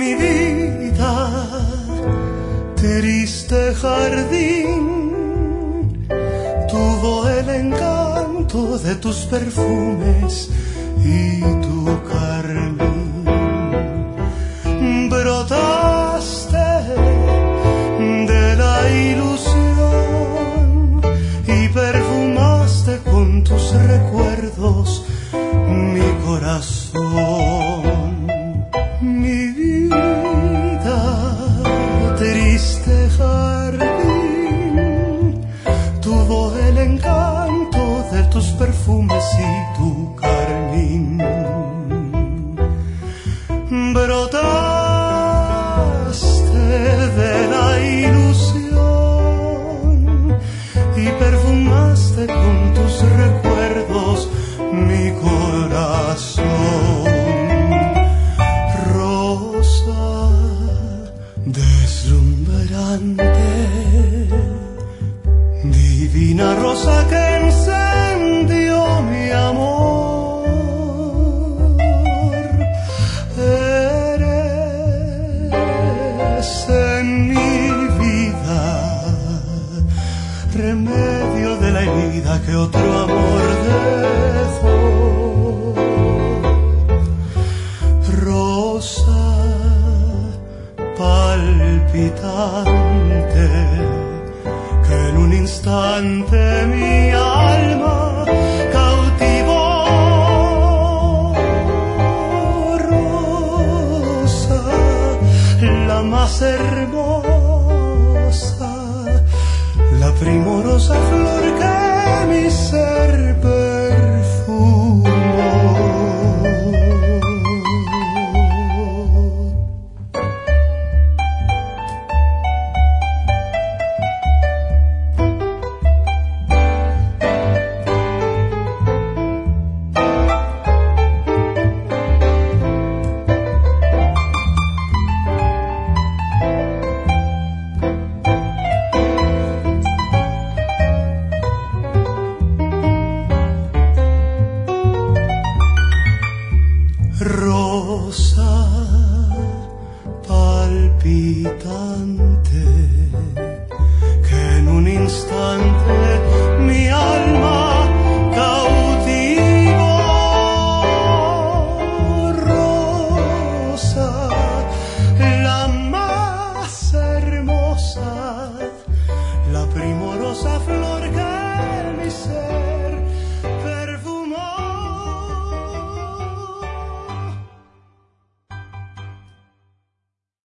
Mi vida, triste jardín, tuvo el encanto de tus perfumes y tu carmín. Brotaste de la ilusión y perfumaste con tus recuerdos mi corazón. Mi vida, triste jardín, tuvo el encanto de tus perfumes y tu carmín. Brotaste de la ilusión y perfumaste con tus recuerdos mi corazón. Rosa deslumbrante, divina rosa que encendió mi amor, eres en mi vida remedio de la herida que otro amor dejó. Rosa palpitante que en un instante mi alma cautivó. Rosa, la más hermosa, la primorosa flor que mi ser perfumó. Rosa palpitante que en un instante mi alma